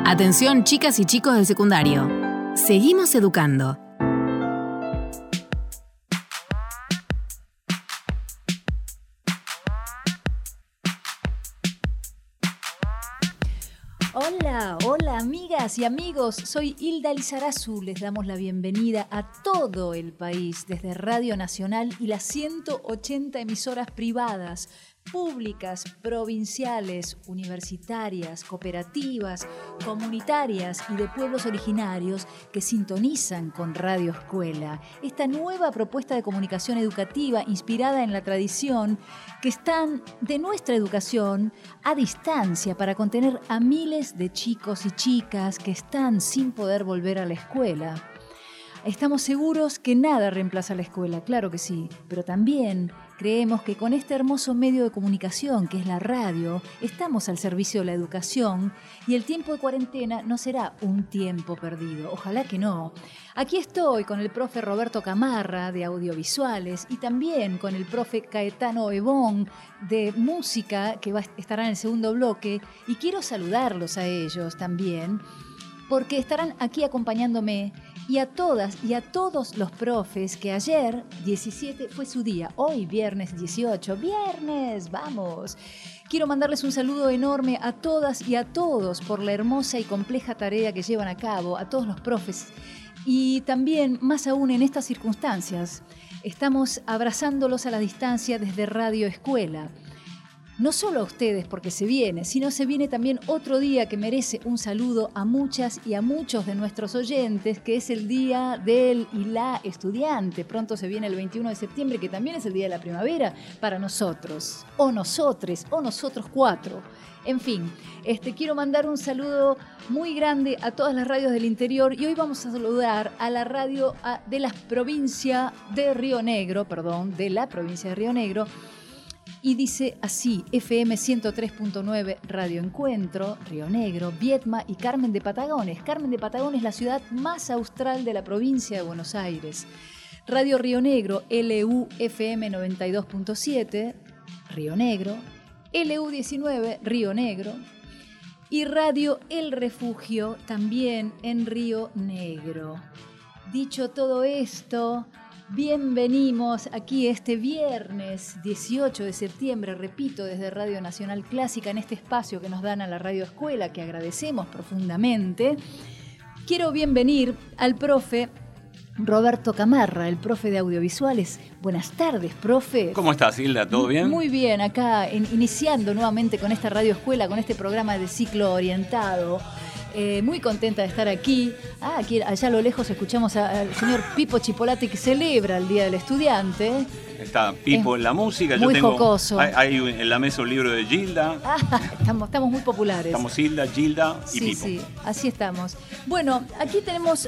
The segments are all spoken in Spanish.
Atención, chicas y chicos del secundario. Seguimos educando. Hola amigas y amigos, soy Hilda Lizarazu. Les damos la bienvenida a todo el país desde Radio Nacional y las 180 emisoras privadas, públicas, provinciales, universitarias, cooperativas, comunitarias y de pueblos originarios que sintonizan con Radio Escuela. Esta nueva propuesta de comunicación educativa inspirada en la tradición que están de nuestra educación a distancia para contener a miles de chicos y chicas que están sin poder volver a la escuela. Estamos seguros que nada reemplaza la escuela, claro que sí, pero también creemos que con este hermoso medio de comunicación que es la radio, estamos al servicio de la educación y el tiempo de cuarentena no será un tiempo perdido, ojalá que no. Aquí estoy con el profe Roberto Camarra de audiovisuales y también con el profe Caetano Ebón de música que estará en el segundo bloque y quiero saludarlos a ellos también porque estarán aquí acompañándome y a todas y a todos los profes que ayer 17 fue su día, hoy viernes 18, viernes, vamos. Quiero mandarles un saludo enorme a todas y a todos por la hermosa y compleja tarea que llevan a cabo, a todos los profes. Y también, más aún en estas circunstancias, estamos abrazándolos a la distancia desde Radio Escuela. No solo a ustedes porque se viene, sino se viene también otro día que merece un saludo a muchas y a muchos de nuestros oyentes, que es el Día del y la Estudiante. Pronto se viene el 21 de septiembre, que también es el Día de la Primavera para nosotros, o nosotres, o nosotros cuatro. En fin, quiero mandar un saludo muy grande a todas las radios del interior y hoy vamos a saludar a la radio de la provincia de Río Negro, y dice así, FM 103.9 Radio Encuentro, Río Negro, Viedma y Carmen de Patagones. Carmen de Patagones es la ciudad más austral de la provincia de Buenos Aires. Radio Río Negro, LU FM 92.7, Río Negro, LU 19, Río Negro. Y Radio El Refugio, también en Río Negro. Dicho todo esto, bienvenimos aquí este viernes 18 de septiembre, repito, desde Radio Nacional Clásica, en este espacio que nos dan a la Radio Escuela, que agradecemos profundamente. Quiero bienvenir al profe Roberto Camarra, el profe de audiovisuales. Buenas tardes, profe. ¿Cómo estás, Hilda? ¿Todo bien? Muy bien, acá iniciando nuevamente con esta Radio Escuela, con este programa de ciclo orientado. Muy contenta de estar aquí. Aquí allá a lo lejos escuchamos al señor Pipo Chipolati que celebra el Día del Estudiante. Está Pipo en la música. Muy Yo tengo, jocoso. Hay en la mesa un libro de Gilda. Estamos muy populares. Estamos Hilda, Gilda y Pipo. Sí, así estamos. Bueno, aquí tenemos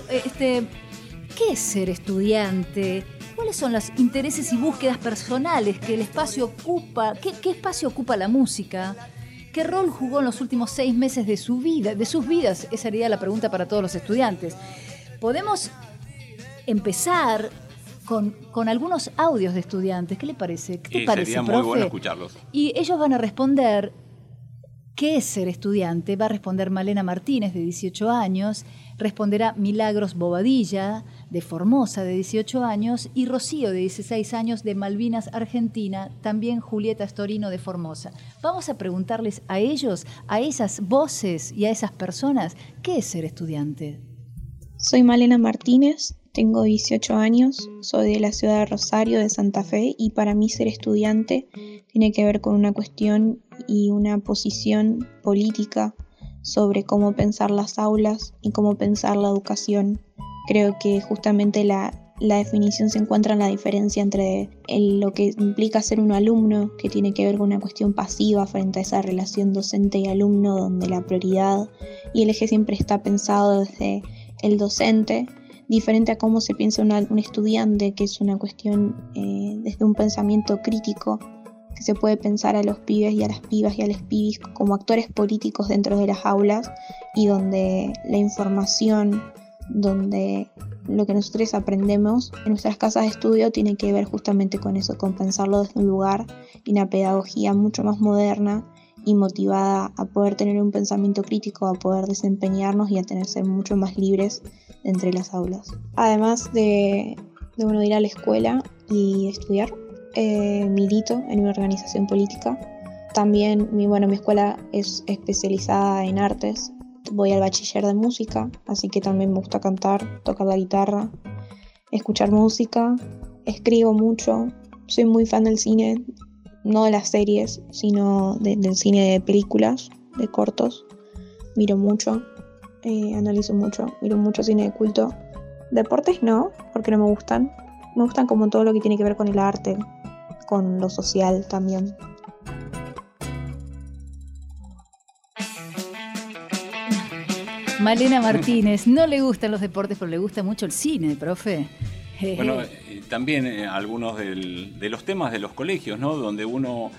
¿qué es ser estudiante? ¿Cuáles son los intereses y búsquedas personales que el espacio ocupa? ¿Qué espacio ocupa la música? ¿Qué rol jugó en los últimos 6 meses de sus vidas? Esa sería la pregunta para todos los estudiantes. Podemos empezar con algunos audios de estudiantes. ¿Qué le parece? ¿Qué te parece, sería profe? muy bueno escucharlos. Y ellos van a responder qué es ser estudiante. Va a responder Malena Martínez, de 18 años. Responderá Milagros Bobadilla, de Formosa, de 18 años, y Rocío, de 16 años, de Malvinas, Argentina, también Julieta Storino, de Formosa. Vamos a preguntarles a ellos, a esas voces y a esas personas, ¿qué es ser estudiante? Soy Malena Martínez, tengo 18 años, soy de la ciudad de Rosario, de Santa Fe, y para mí ser estudiante tiene que ver con una cuestión y una posición política sobre cómo pensar las aulas y cómo pensar la educación. Creo que justamente la definición se encuentra en la diferencia entre lo que implica ser un alumno, que tiene que ver con una cuestión pasiva frente a esa relación docente y alumno, donde la prioridad y el eje siempre está pensado desde el docente, diferente a cómo se piensa un estudiante, que es una cuestión desde un pensamiento crítico, que se puede pensar a los pibes y a las pibas y a los pibis como actores políticos dentro de las aulas, y donde la información, donde lo que nosotros aprendemos en nuestras casas de estudio tiene que ver justamente con eso, con pensarlo desde un lugar y una pedagogía mucho más moderna y motivada a poder tener un pensamiento crítico, a poder desempeñarnos y a tener ser mucho más libres entre las aulas. Además de uno ir a la escuela y estudiar, milito en una organización política. También mi escuela es especializada en artes. Voy al bachiller de música, así que también me gusta cantar, tocar la guitarra, escuchar música, escribo mucho. Soy muy fan del cine, no de las series, sino del cine de películas, de cortos. Miro mucho, analizo mucho, miro mucho cine de culto. Deportes no, porque no me gustan. Me gustan como todo lo que tiene que ver con el arte, con lo social también. Malena Martínez, no le gustan los deportes, pero le gusta mucho el cine, profe. Bueno, también algunos de los temas de los colegios, ¿no? Donde uno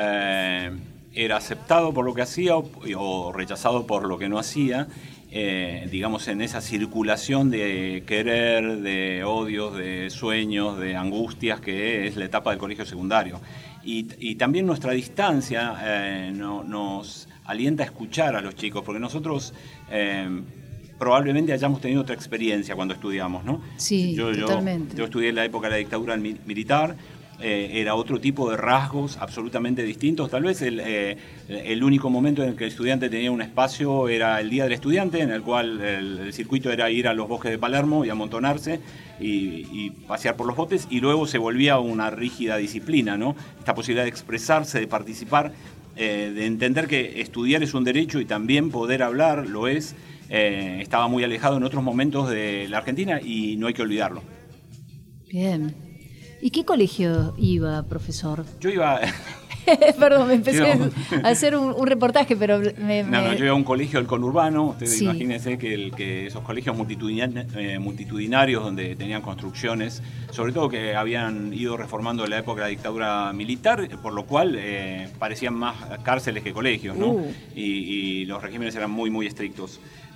era aceptado por lo que hacía o rechazado por lo que no hacía, digamos, en esa circulación de querer, de odios, de sueños, de angustias, que es la etapa del colegio secundario. Y también nuestra distancia nos alienta a escuchar a los chicos, porque nosotros probablemente hayamos tenido otra experiencia cuando estudiamos, ¿no? Sí, totalmente. Yo estudié en la época de la dictadura militar, era otro tipo de rasgos absolutamente distintos. Tal vez el único momento en el que el estudiante tenía un espacio era el Día del Estudiante, en el cual el circuito era ir a los bosques de Palermo y amontonarse y pasear por los botes, y luego se volvía una rígida disciplina, ¿no? Esta posibilidad de expresarse, de participar, de entender que estudiar es un derecho y también poder hablar lo es, estaba muy alejado en otros momentos de la Argentina y no hay que olvidarlo. Bien. ¿Y qué colegio iba, profesor? Yo iba... Perdón, me empecé a hacer un reportaje, pero No, yo iba a un colegio del conurbano. Ustedes sí. Imagínense que esos colegios multitudinarios donde tenían construcciones, sobre todo que habían ido reformando en la época de la dictadura militar, por lo cual parecían más cárceles que colegios, ¿no? Y los regímenes eran muy, muy estrictos.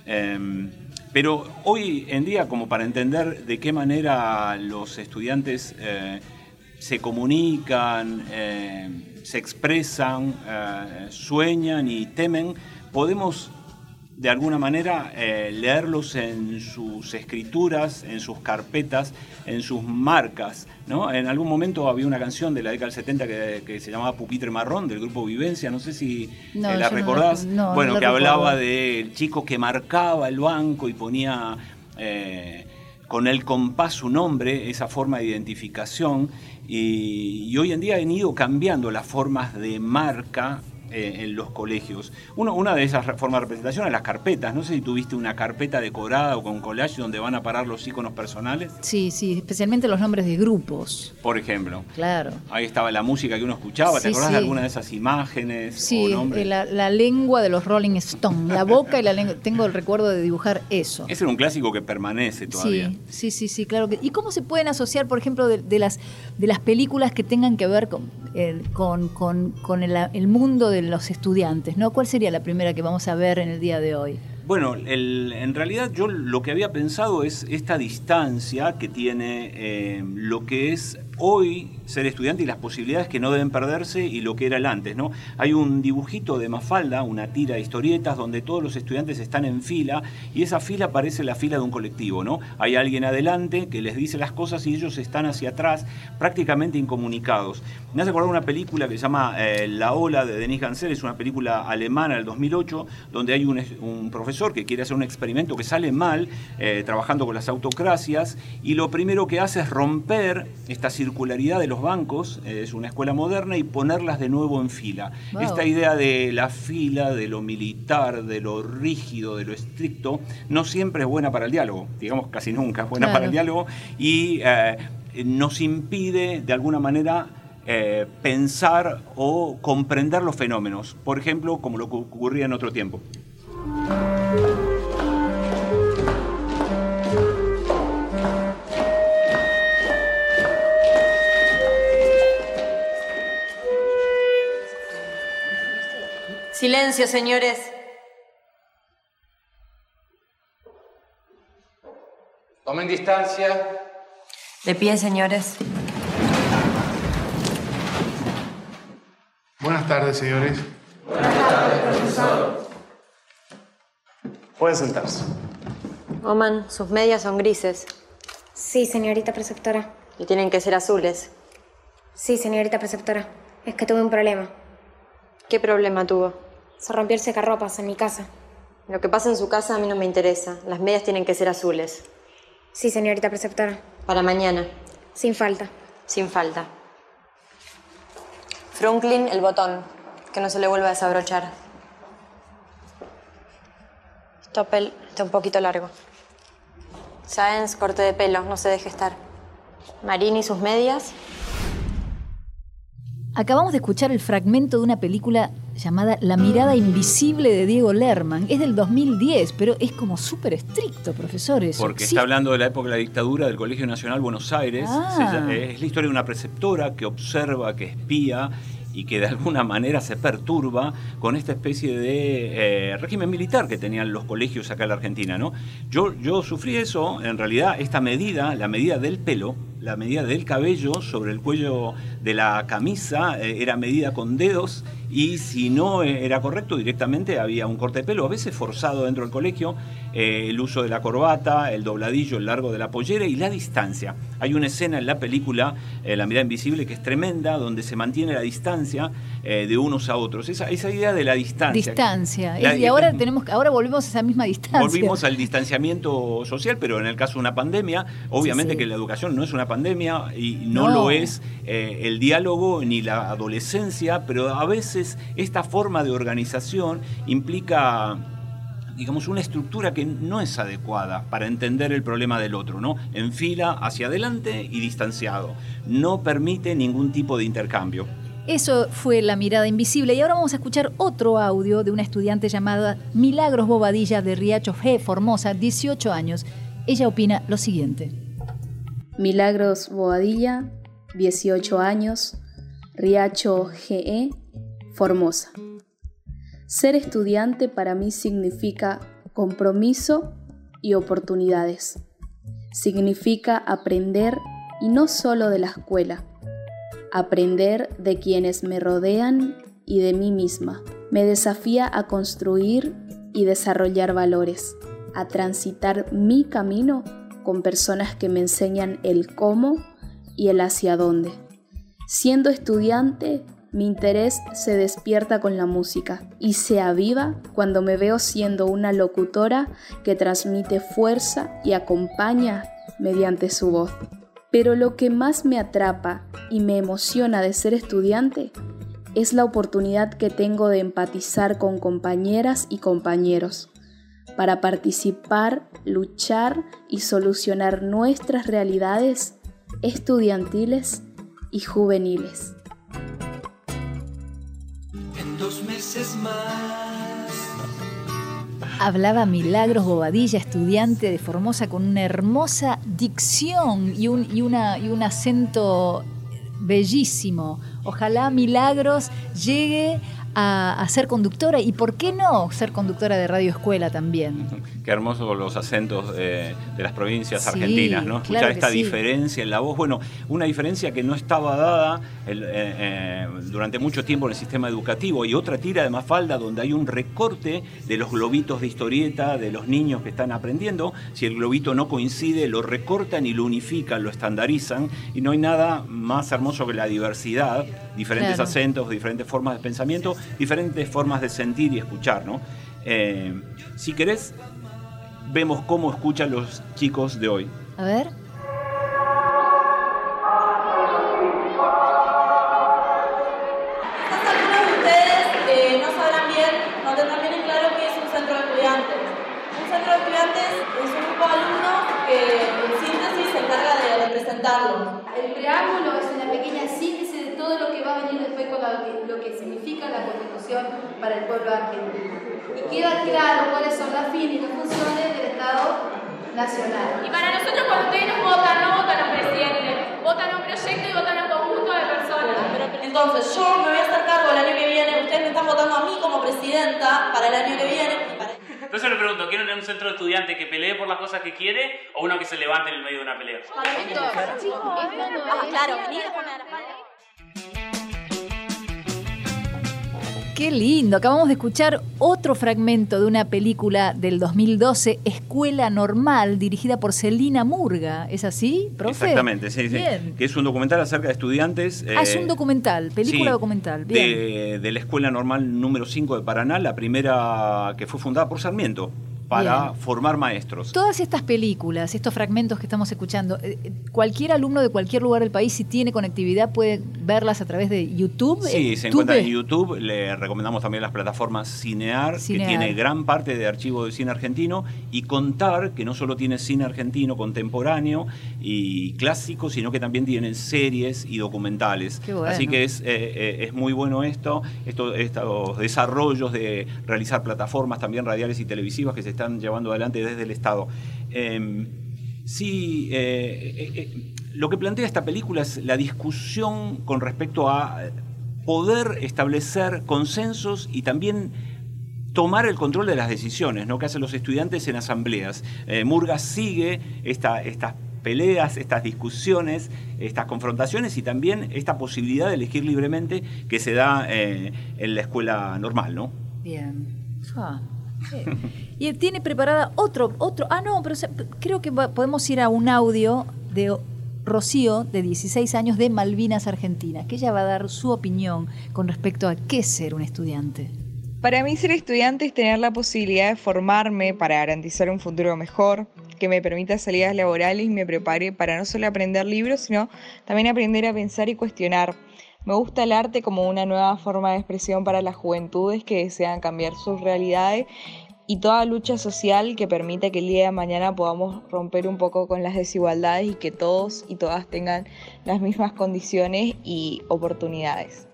Pero hoy en día, como para entender de qué manera los estudiantes se comunican, se expresan, sueñan y temen, podemos de alguna manera leerlos en sus escrituras, en sus carpetas, en sus marcas, ¿no? En algún momento había una canción de la década del 70 que se llamaba Pupitre Marrón, del grupo Vivencia, no sé si la recordás, bueno, que hablaba del chico que marcaba el banco y ponía con el compás su nombre, esa forma de identificación, y hoy en día han ido cambiando las formas de marca en los colegios. Una de esas formas de representación es las carpetas. No sé si tuviste una carpeta decorada o con collage donde van a parar los íconos personales. Sí, especialmente los nombres de grupos. Por ejemplo. Claro. Ahí estaba la música que uno escuchaba. ¿Te acordás de alguna de esas imágenes? Sí, o nombres? La lengua de los Rolling Stones, la boca y la lengua. Tengo el recuerdo de dibujar eso. Ese era un clásico que permanece todavía. Sí, claro. ¿Y cómo se pueden asociar, por ejemplo, de las películas que tengan que ver con el mundo de los estudiantes, ¿no? ¿Cuál sería la primera que vamos a ver en el día de hoy? Bueno, en realidad yo lo que había pensado es esta distancia que tiene lo que es hoy ser estudiante y las posibilidades que no deben perderse y lo que era el antes, ¿no? Hay un dibujito de Mafalda, una tira de historietas donde todos los estudiantes están en fila y esa fila parece la fila de un colectivo, ¿no? Hay alguien adelante que les dice las cosas y ellos están hacia atrás, prácticamente incomunicados. Me hace acordar una película que se llama La Ola, de Denis Gansel, es una película alemana del 2008, donde hay un profesor que quiere hacer un experimento que sale mal, trabajando con las autocracias, y lo primero que hace es romper esta circularidad de los bancos, es una escuela moderna, y ponerlas de nuevo en fila. Wow. Esta idea de la fila, de lo militar, de lo rígido, de lo estricto, no siempre es buena para el diálogo, digamos casi nunca es buena para el diálogo, y nos impide de alguna manera pensar o comprender los fenómenos, por ejemplo, como lo que ocurría en otro tiempo. Silencio, señores. Tomen distancia. De pie, señores. Buenas tardes, señores. Buenas tardes, profesor. Pueden sentarse. Oman, sus medias son grises. Sí, señorita preceptora. Y tienen que ser azules. Sí, señorita preceptora. Es que tuve un problema. ¿Qué problema tuvo? Se rompió el secarropas en mi casa. Lo que pasa en su casa a mí no me interesa. Las medias tienen que ser azules. Sí, señorita preceptora. Para mañana. Sin falta. Sin falta. Franklin, el botón. Que no se le vuelva a desabrochar. Stoppel está un poquito largo. Sáenz, corte de pelo, no se deje estar. Marini, sus medias. Acabamos de escuchar el fragmento de una película llamada La mirada invisible de Diego Lerman. Es del 2010, pero es como súper estricto, profesores. Porque está hablando de la época de la dictadura del Colegio Nacional Buenos Aires. Es la historia de una preceptora que observa, que espía y que de alguna manera se perturba con esta especie de régimen militar que tenían los colegios acá en la Argentina, ¿no? Yo sufrí eso, en realidad, esta medida, la medida del pelo, la medida del cabello sobre el cuello de la camisa, era medida con dedos, y si no era correcto, directamente había un corte de pelo, a veces forzado dentro del colegio, el uso de la corbata, el dobladillo, el largo de la pollera y la distancia. Hay una escena en la película, La mirada invisible, que es tremenda, donde se mantiene la distancia de unos a otros. Esa idea de la distancia. Y ahora volvemos a esa misma distancia. Volvimos al distanciamiento social, pero en el caso de una pandemia, obviamente que la educación no es una pandemia y no lo es el diálogo ni la adolescencia, pero a veces esta forma de organización implica, digamos, una estructura que no es adecuada para entender el problema del otro, ¿no? En fila, hacia adelante y distanciado. No permite ningún tipo de intercambio. Eso fue La mirada invisible. Y ahora vamos a escuchar otro audio de una estudiante llamada Milagros Bobadilla de Riacho G, Formosa, 18 años. Ella opina lo siguiente. Milagros Bobadilla, 18 años, Riacho GE, Formosa. Ser estudiante para mí significa compromiso y oportunidades. Significa aprender, y no solo de la escuela, aprender de quienes me rodean y de mí misma. Me desafía a construir y desarrollar valores, a transitar mi camino con personas que me enseñan el cómo y el hacia dónde. Siendo estudiante, mi interés se despierta con la música y se aviva cuando me veo siendo una locutora que transmite fuerza y acompaña mediante su voz. Pero lo que más me atrapa y me emociona de ser estudiante es la oportunidad que tengo de empatizar con compañeras y compañeros para participar, luchar y solucionar nuestras realidades estudiantiles y juveniles. En 2 meses más. Hablaba Milagros Bobadilla, estudiante de Formosa, con una hermosa dicción y un acento bellísimo. Ojalá Milagros llegue a ser conductora, y por qué no ser conductora de Radio Escuela también. Qué hermosos los acentos de las provincias argentinas, ¿no? Escuchar claro esta diferencia en la voz, bueno, una diferencia que no estaba dada durante mucho tiempo en el sistema educativo, y otra tira de Mafalda donde hay un recorte de los globitos de historieta de los niños que están aprendiendo. Si el globito no coincide, lo recortan y lo unifican, lo estandarizan, y no hay nada más hermoso que la diversidad, diferentes acentos, diferentes formas de pensamiento, diferentes formas de sentir y escuchar, ¿no? Si querés, vemos cómo escuchan los chicos de hoy. A ver. Quizás algunos de ustedes no sabrán bien, no tendrán bien en claro qué es un centro de estudiantes. Un centro de estudiantes es un grupo de alumnos que, en síntesis, se encarga de representarlo. El preámbulo es una pequeña síntesis de todo lo que va a venir después con lo que significa la Constitución para el pueblo argentino. Y queda claro cuáles son las fines y las funciones del Estado Nacional. Y para nosotros, cuando ustedes nos votan, no votan a un presidente, votan a un proyecto y votan a un conjunto de personas. Entonces, yo me voy a hacer cargo el año que viene, ustedes me están votando a mí como presidenta para el año que viene. Entonces le pregunto, ¿quieren un centro de estudiantes que pelee por las cosas que quiere o uno que se levante en el medio de una pelea? Claro, venir a poner. Qué lindo. Acabamos de escuchar otro fragmento de una película del 2012, Escuela Normal, dirigida por Celina Murga. ¿Es así, profe? Exactamente, sí. Que es un documental acerca de estudiantes. Es un documental, película documental. Bien. De la Escuela Normal número 5 de Paraná, la primera que fue fundada por Sarmiento para formar maestros. Todas estas películas, estos fragmentos que estamos escuchando, cualquier alumno de cualquier lugar del país, si tiene conectividad, puede verlas a través de YouTube. Sí, se encuentran en YouTube. Le recomendamos también las plataformas Cinear, que tiene gran parte de archivo de cine argentino, y Contar, que no solo tiene cine argentino contemporáneo y clásico, sino que también tiene series y documentales. Qué bueno. Así que es muy bueno estos desarrollos de realizar plataformas también radiales y televisivas que se están llevando adelante desde el Estado. Lo que plantea esta película es la discusión con respecto a poder establecer consensos y también tomar el control de las decisiones, ¿no?, que hacen los estudiantes en asambleas. Murga sigue estas peleas, estas discusiones, estas confrontaciones y también esta posibilidad de elegir libremente que se da en la escuela normal, ¿no? Bien. Y tiene preparada otro. Pero creo que podemos ir a un audio de Rocío, de 16 años, de Malvinas Argentinas, que ella va a dar su opinión con respecto a qué es ser un estudiante. Para mí, ser estudiante es tener la posibilidad de formarme para garantizar un futuro mejor, que me permita salidas laborales y me prepare para no solo aprender libros, sino también aprender a pensar y cuestionar. Me gusta el arte como una nueva forma de expresión para las juventudes que desean cambiar sus realidades y toda lucha social que permita que el día de mañana podamos romper un poco con las desigualdades y que todos y todas tengan las mismas condiciones y oportunidades.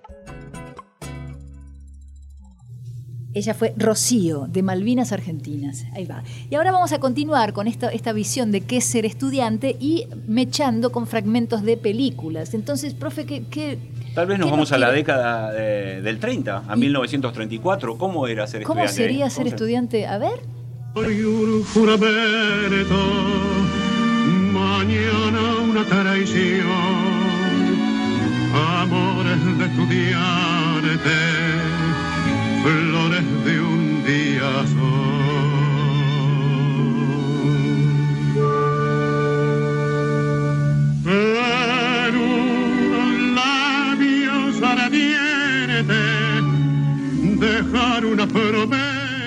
Ella fue Rocío, de Malvinas Argentinas. Ahí va. Y ahora vamos a continuar con esta visión de qué es ser estudiante y mechando con fragmentos de películas. Entonces, profe, tal vez nos vamos a la década del 30, a 1934. ¿Cómo era ser estudiante? ¿Cómo sería ser estudiante? A ver. Mañana una traición, amores de estudiante, flores de un día dejar una promesa.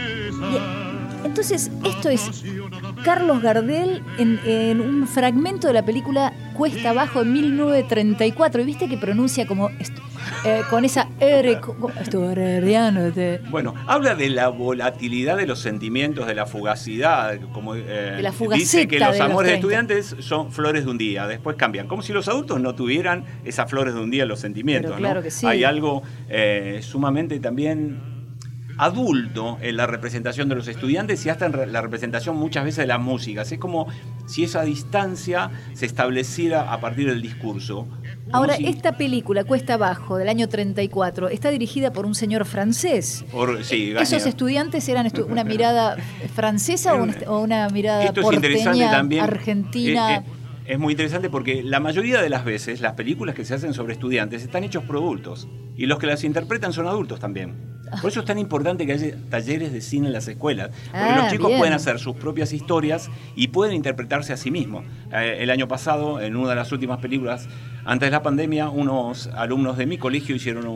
Entonces, esto es Carlos Gardel en un fragmento de la película Cuesta Abajo de 1934. Y viste que pronuncia como con esa R. Bueno, habla de la volatilidad de los sentimientos, de la fugacidad. Como, de la fugaceta. Dice que los amores de estudiantes son flores de un día, después cambian. Como si los adultos no tuvieran esas flores de un día, los sentimientos. Pero claro, ¿no? Que sí. Hay algo sumamente también adulto en la representación de los estudiantes y hasta en la representación muchas veces de las músicas. Es como si esa distancia se estableciera a partir del discurso. Ahora, esta película, Cuesta Abajo, del año 34, está dirigida por un señor francés. ¿Esos estudiantes eran una mirada francesa o una mirada porteña, también, argentina? Es muy interesante porque la mayoría de las veces las películas que se hacen sobre estudiantes están hechos por adultos y los que las interpretan son adultos también. Por eso es tan importante que haya talleres de cine en las escuelas, porque los chicos pueden hacer sus propias historias y pueden interpretarse a sí mismos. El año pasado, en una de las últimas películas, antes de la pandemia, unos alumnos de mi colegio hicieron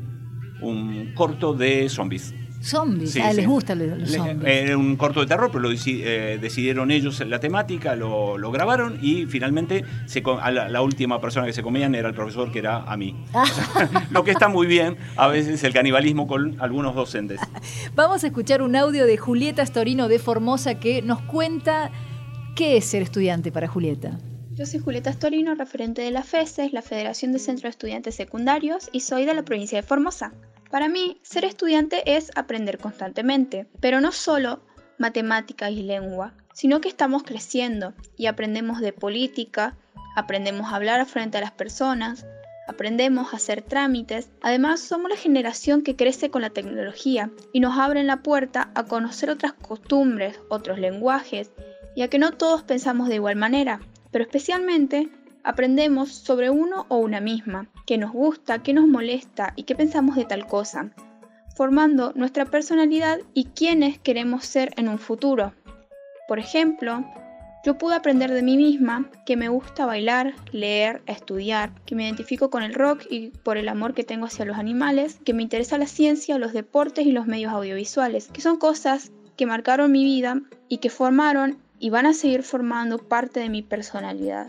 un corto de zombies. Zombies, les gustan los zombies. Era un corto de terror, pero decidieron ellos la temática, lo grabaron y finalmente la última persona que se comían era el profesor, que era a mí. Lo que está muy bien, a veces el canibalismo con algunos docentes. Vamos a escuchar un audio de Julieta Storino de Formosa que nos cuenta qué es ser estudiante para Julieta. Yo soy Julieta Storino, referente de la FESES, la Federación de Centros de Estudiantes Secundarios, y soy de la provincia de Formosa. Para mí, ser estudiante es aprender constantemente, pero no solo matemática y lengua, sino que estamos creciendo y aprendemos de política, aprendemos a hablar frente a las personas, aprendemos a hacer trámites. Además, somos la generación que crece con la tecnología y nos abren la puerta a conocer otras costumbres, otros lenguajes, y a que no todos pensamos de igual manera, pero especialmente aprendemos sobre uno o una misma, qué nos gusta, qué nos molesta y qué pensamos de tal cosa. formando nuestra personalidad y quiénes queremos ser en un futuro. Por ejemplo, yo pude aprender de mí misma que me gusta bailar, leer, estudiar, que me identifico con el rock y por el amor que tengo hacia los animales, que me interesa la ciencia, los deportes y los medios audiovisuales, que son cosas que marcaron mi vida y que formaron y van a seguir formando parte de mi personalidad.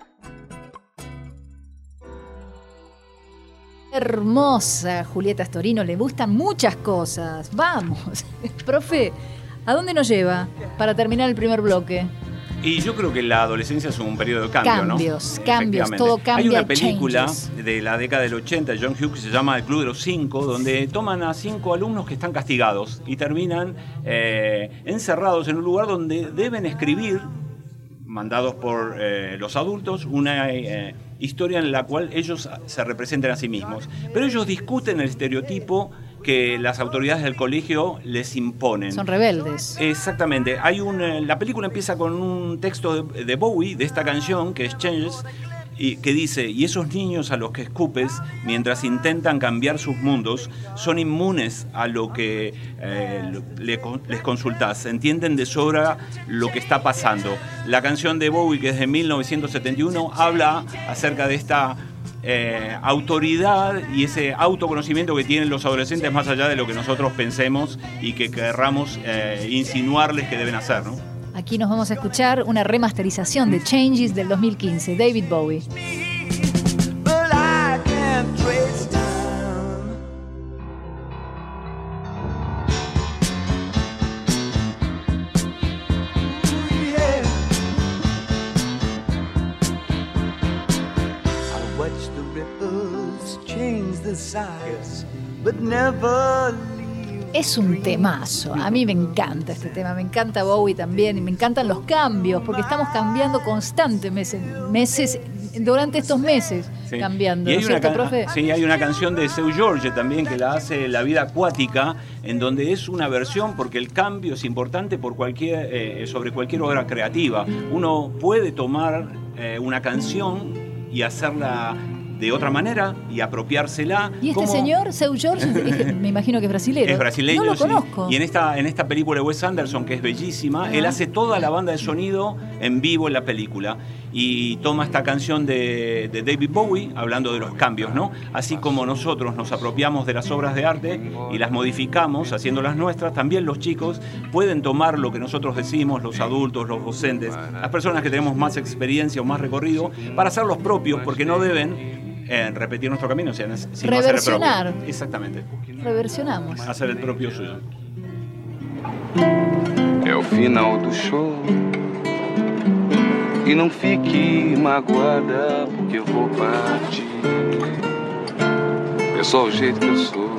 Hermosa Julieta Storino, le gustan muchas cosas. Vamos, profe, ¿a dónde nos lleva para terminar el primer bloque? Y yo creo que la adolescencia es un periodo de cambio, Cambios, todo cambia. Hay una película de la década del 80 de John Hughes que se llama El Club de los Cinco, donde toman a 5 alumnos que están castigados y terminan encerrados en un lugar donde deben escribir, mandados por los adultos, una historia en la cual ellos se representan a sí mismos. Pero ellos discuten el estereotipo que las autoridades del colegio les imponen. Son rebeldes. Exactamente. La película empieza con un texto de Bowie, de esta canción, que es Changes, y que dice: y esos niños a los que escupes mientras intentan cambiar sus mundos son inmunes a lo que les consultás, entienden de sobra lo que está pasando. La canción de Bowie, que es de 1971, habla acerca de esta autoridad y ese autoconocimiento que tienen los adolescentes más allá de lo que nosotros pensemos y que querramos insinuarles que deben hacer, ¿no? Aquí nos vamos a escuchar una remasterización de Changes del 2015, David Bowie. Es un temazo, a mí me encanta este tema, me encanta Bowie también y me encantan los cambios porque estamos cambiando constantemente, durante estos meses, sí, cambiando. Y hay, ¿cierto, profe? Sí, hay una canción de Seu Jorge también que la hace La Vida Acuática, en donde es una versión, porque el cambio es importante sobre cualquier obra creativa. Uno puede tomar una canción y hacerla de otra manera y apropiársela. ¿Y este señor, Seu Jorge, me imagino que es brasileño? Es brasileño, no lo sí. Conozco. Y en esta película de Wes Anderson, que es bellísima, él hace toda la banda de sonido en vivo en la película y toma esta canción de David Bowie, hablando de los cambios, ¿no? Así como nosotros nos apropiamos de las obras de arte y las modificamos haciéndolas nuestras, también los chicos pueden tomar lo que nosotros decimos, los adultos, los docentes, las personas que tenemos más experiencia o más recorrido, para hacer los propios, porque no deben repetir nuestro camino, sino reversionar. Hacer el propio. Exactamente. Reversionamos. Hacer el propio suyo. É o final do show. E não fique magoada porque eu vou partir. É só o jeito que eu sou.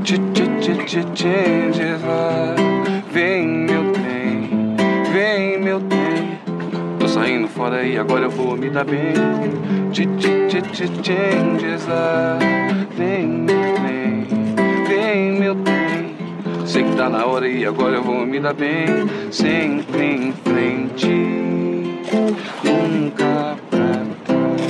Changes lá. Vem meu trem, vem meu trem. Tô saindo fora e agora eu vou me dar bem. Changes lá. Vem meu trem, vem meu trem. Sei que tá na hora e agora eu vou me dar bem. Sempre em frente, nunca pra trás.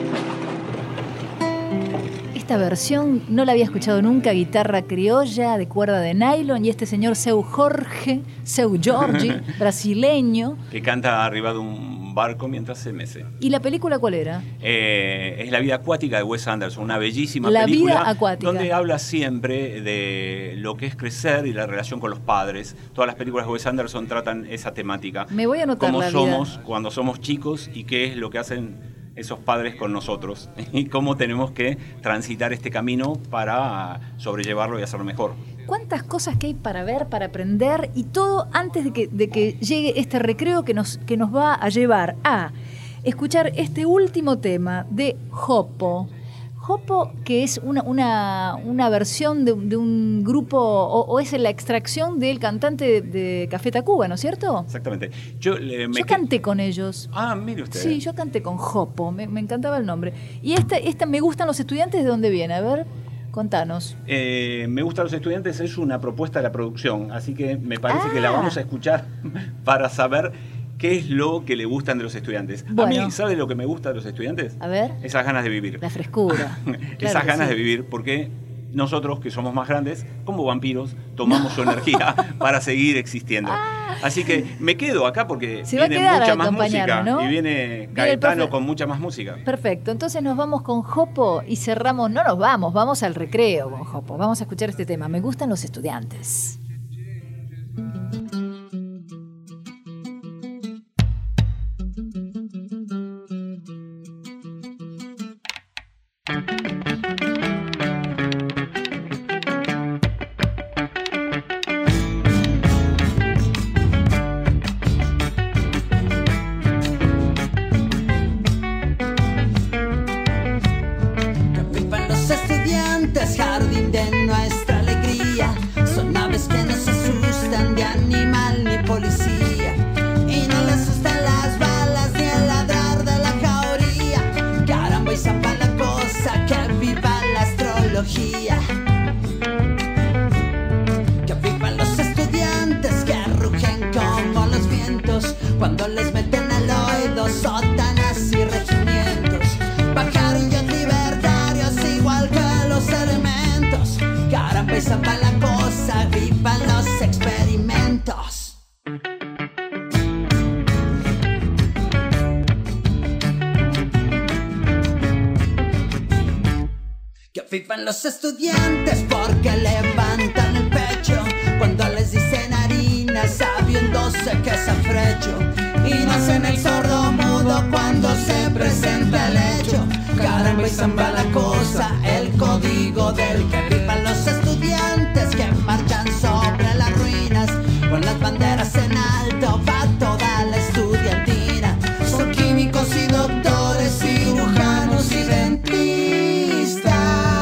Esta versión no la había escuchado nunca, guitarra criolla de cuerda de nylon, y este señor Seu Jorge, brasileño. Que canta arriba de un barco mientras se mece. ¿Y la película cuál era? Es La Vida Acuática de Wes Anderson, una bellísima película. La Vida Acuática. Donde habla siempre de lo que es crecer y la relación con los padres. Todas las películas de Wes Anderson tratan esa temática. Me voy a anotar cómo La somos Vida. Cuando somos chicos y qué es lo que hacen esos padres con nosotros y cómo tenemos que transitar este camino para sobrellevarlo y hacerlo mejor. ¿Cuántas cosas que hay para ver, para aprender? Y todo antes de que llegue este recreo que nos va a llevar a escuchar este último tema de Jopo. Jopo, que es una versión de un grupo, o es la extracción del cantante de Café Tacuba, ¿no es cierto? Exactamente. Yo canté con ellos. Ah, mire usted. Sí, yo canté con Jopo, me encantaba el nombre. Y esta Me Gustan los Estudiantes, ¿de dónde viene? A ver, contanos. Me Gustan los Estudiantes es una propuesta de la producción, así que me parece que la vamos a escuchar para saber qué es lo que le gustan de los estudiantes. Bueno. A mí, ¿sabe lo que me gusta de los estudiantes? A ver. Esas ganas de vivir. La frescura. Esas ganas de vivir, porque nosotros, que somos más grandes, como vampiros, tomamos su energía para seguir existiendo. Así que me quedo acá porque viene mucha más música, ¿no? Y viene Caetano con mucha más música. Perfecto, entonces nos vamos con Jopo y cerramos, no nos vamos al recreo con Jopo. Vamos a escuchar este tema, Me gustan los estudiantes. Que vivan los estudiantes que rugen como los vientos cuando les meten al oído sótanas y regimientos. Pajarillos libertarios igual que los elementos. Caramba, y zapa la cosa, vivan los experimentos. Que vivan los estudiantes porque levantan el pecho cuando les dicen harina sabiéndose que es afrecho, y no hacen el sordo mudo cuando se presenta el hecho. Caramba, y zamba la cosa, el código del que vivan los estudiantes que marchan sobre las ruinas con las banderas en alto. Va toda la estudiantina, son químicos y doctores, cirujanos y dentistas.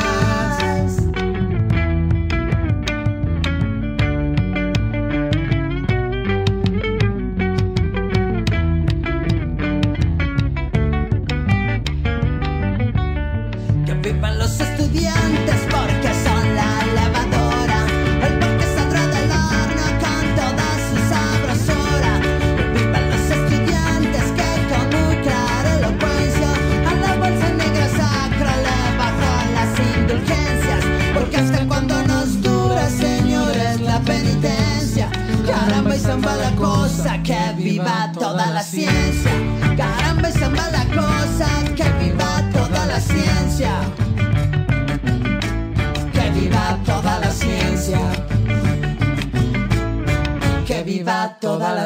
Vivan los estudiantes porque son la levadora, el pan que saldrá del horno con toda su sabrosura. Vivan los estudiantes que con muy clara elocuencia a la bolsa negra sacra le bajan las indulgencias, porque hasta cuando nos dura, señores, la penitencia. Caramba, y zamba la cosa, que viva toda la ciencia. Caramba, y zamba la cosa, que viva toda la ciencia. Que viva toda la ciencia. Que viva toda la